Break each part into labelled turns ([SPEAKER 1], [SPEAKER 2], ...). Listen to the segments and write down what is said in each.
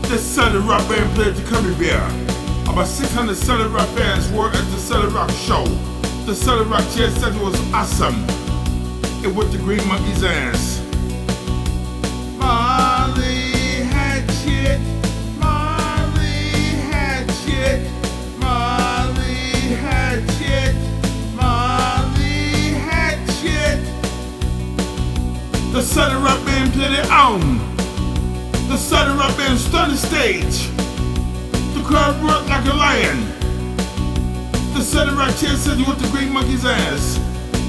[SPEAKER 1] This Southern Rock band played the Cubby Bear. About 600 Southern Rock fans were at the Southern Rock show. The Southern Rock Jazz Center was awesome. It with the Green Monkeys ass. Molly Hatchet, Molly Hatchet, Molly Hatchet, Molly Hatchet. The Southern Rock band played it on. The Southern Rock band stunned the stage. The crowd roared like a lion. The Southern Rock Jazz Center with the Green Monkeys ass.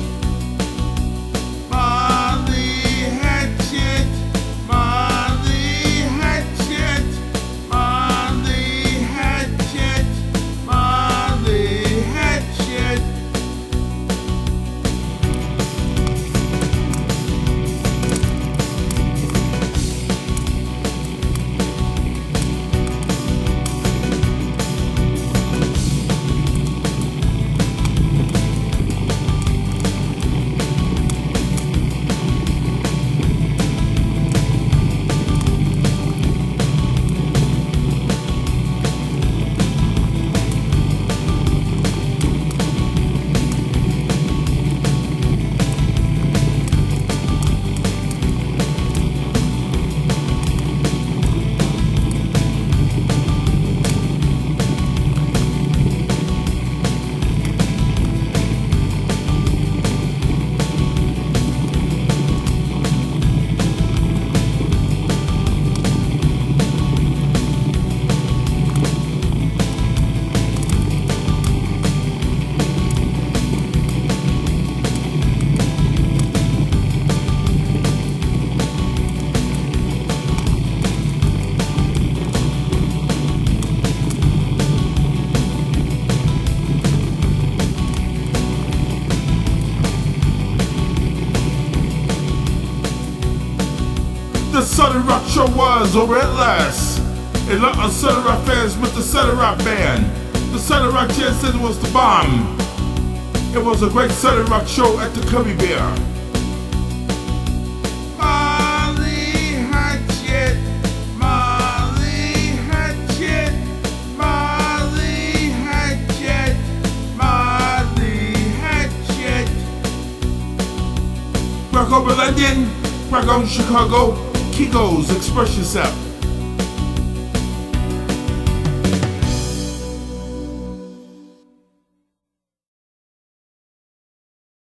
[SPEAKER 1] Molly Hatchet, Molly Hatchet, Molly Hatchet, Molly Hatchet. The Southern Rock show was over at last. A lot of Southern Rock fans with the Southern Rock band. The Southern Rock Jazz Center was the bomb. It was a great Southern Rock show at the Cubby Bear. Molly Hatchet, Molly Hatchet, Molly Hatchet, Molly Hatchet. Rock over London, rock on Chicago. Kiko's, express yourself.